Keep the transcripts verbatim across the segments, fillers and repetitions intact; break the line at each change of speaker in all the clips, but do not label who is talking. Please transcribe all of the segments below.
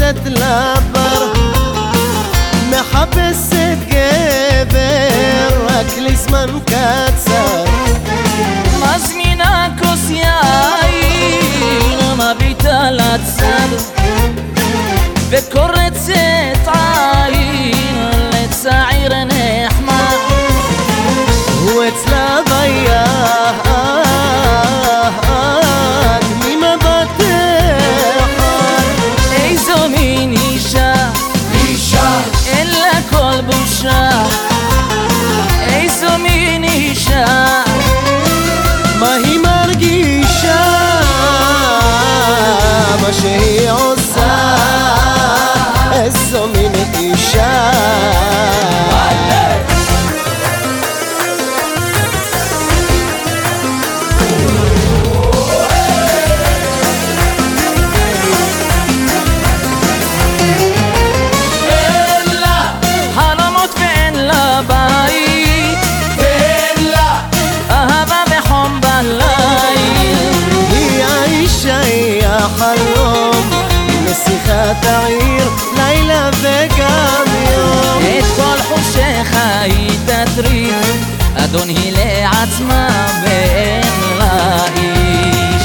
יוצאת לבר, מחפשת גבר רק לזמן קצר,
מזמינה כוס יין, מביטה לצד וקורצת עין לצעיר נחמד,
הוא אצלה ביד ממבט אחד.
איזו מין אישה,
אישה
אין לה כל בושה, איזו מין אישה,
מה היא מרגישה, מה שהיא עושה, איזו מין אישה. חלום נסיכת העיר לילה וגם יום,
את כל חושך היא תטריד, אדון היא לעצמה ואין לה איש.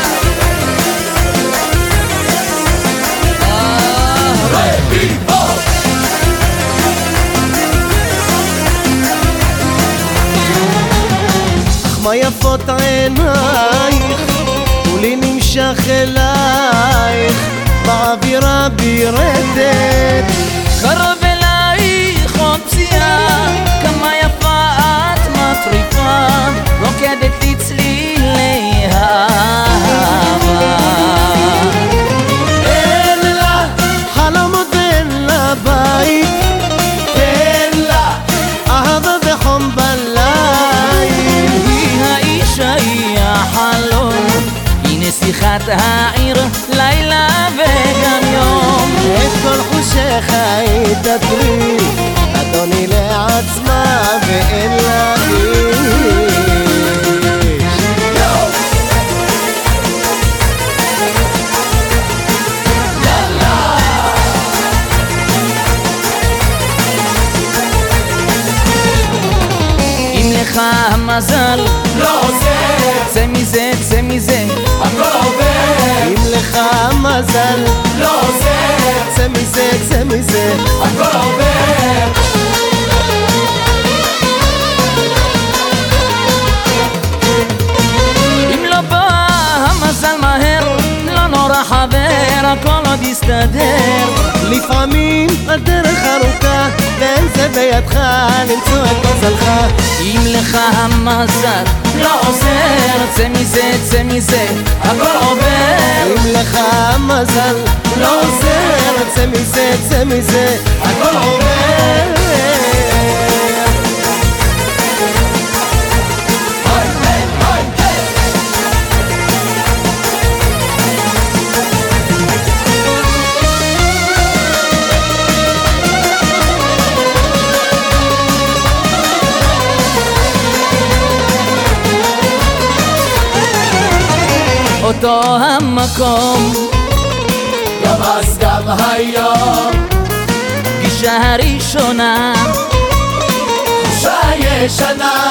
אך מה יפות עינייך כולי נמשך אלייך, באווירה בירדת,
קרוב אלייך עוד פציעה, כמה יפה את מטריפה, רוקדת לצלילי האהבה.
אין לה חלומות ואין לה בית, אין לה אהבה וחום בליל,
היא האישה, היא החלום, נסיכת העיר לילה וגם יום,
את כל חושך היא תטריד, אדוני לעצמה ואין לה איש.
אם לך המזל
לא עוזר,
צא מזה, צא מזה,
הכל עובר. אם לך מזל לא עוזר, צא מזה, צא מזה, הכל עובר.
אם לא בא המזל מהר, לא נורא חבר, הכל עוד יסתדר.
לפעמים הדרך ארוכה ואין זה בידך למצוא את מזלך.
אם לך המזל לא עוזר, צא מזה, צא מזה, הכל עובר.
אם לך מזל לא עוזר, צא מזה, צא מזה, הכל עובר.
אותו המקום,
גם אז גם היום,
פגישה הראשונה,
תחושה ישנה,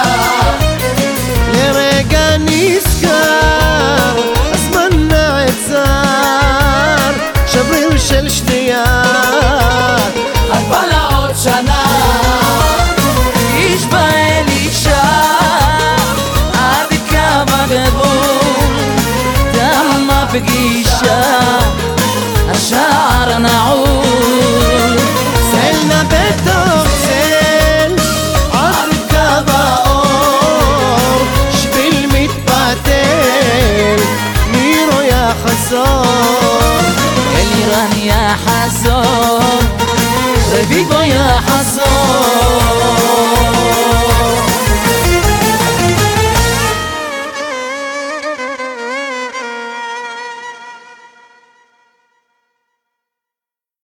לרגע נזכר, הזמן נעצר, שבריר של שנייה, עברה לה עוד שנה.
איש בא אל אישה, עד קו הגבול, תמה פגישה, השער נעול,
צל נא בתוך צל, עד קו האור, שביל מתפתל, מירו יחזור,
אלירן יחזור, רביבו יחזור.